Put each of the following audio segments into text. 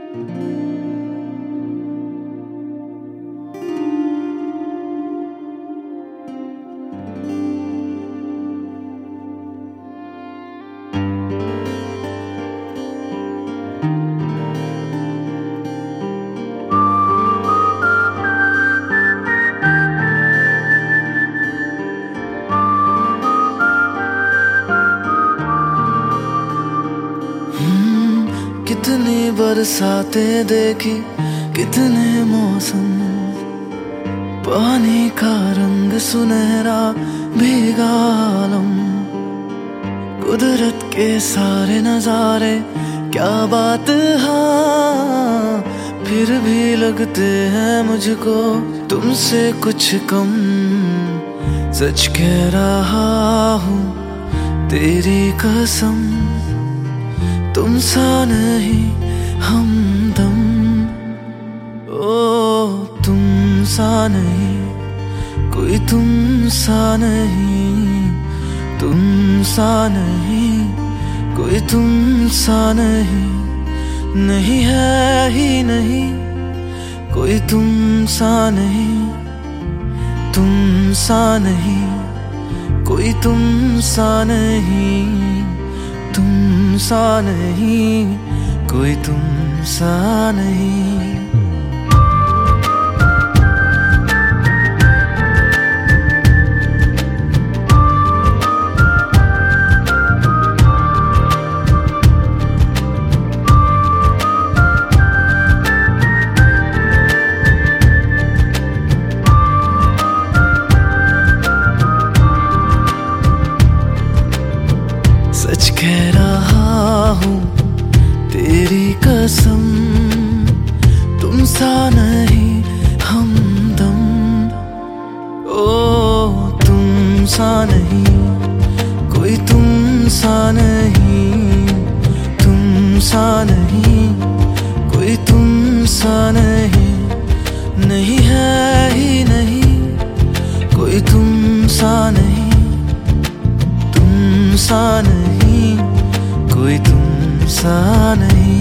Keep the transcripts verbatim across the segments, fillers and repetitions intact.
कितनी बरसातें देखी, कितने मौसम, पानी का रंग सुनहरा भीगा आलम, कुदरत के सारे नजारे क्या बात, हाँ फिर भी लगते हैं मुझको तुमसे कुछ कम। सच कह रहा हूँ तेरी कसम, तुम सा नहीं हमदम, ओ तुम सा नहीं, कोई तुम सा नहीं, तुम सा नहीं, कोई तुम सा नहीं, नहीं है ही नहीं, कोई तुम सा नहीं, तुम सा नहीं, कोई तुम सा नहीं, तुम सा नहीं, कोई तुम सा नहीं। सच कह रहा हूँ तेरी कसम, तुम सा नहीं हमदम, ओ तुम सा नहीं, कोई तुम सा नहीं, तुम सा नहीं, कोई तुम सा नहीं, नहीं है ही नहीं, कोई तुम सा नहीं, तुम सा नहीं, कोई तुम सा नहीं।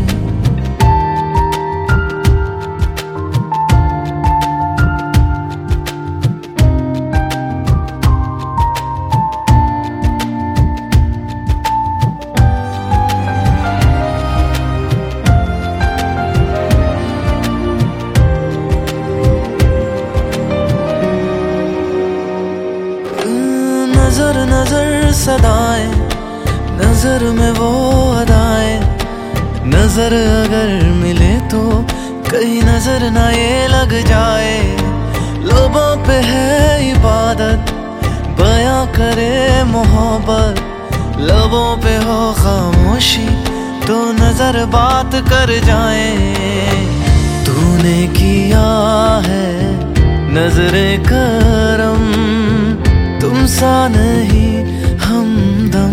नजर नजर सदाएं, नजर में वो अदाएं, नजर अगर मिले तो कहीं नजर ना ये लग जाए। लोगों पे है इबादत, बयां करे मोहब्बत, लबों पे हो खामोशी तो नजर बात कर जाए। तूने किया है नजरे करम, तुम सा नहीं हमदम,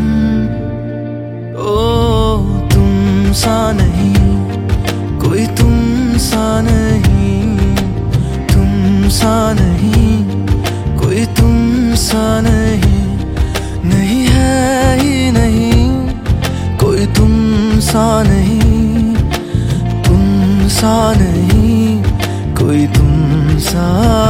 ओ तुम सा नहीं, कोई तुम सा नहीं, तुम सा नहीं, कोई तुम सा नहीं, नहीं है ही नहीं, कोई तुम सा नहीं, तुम सा नहीं, कोई तुम सा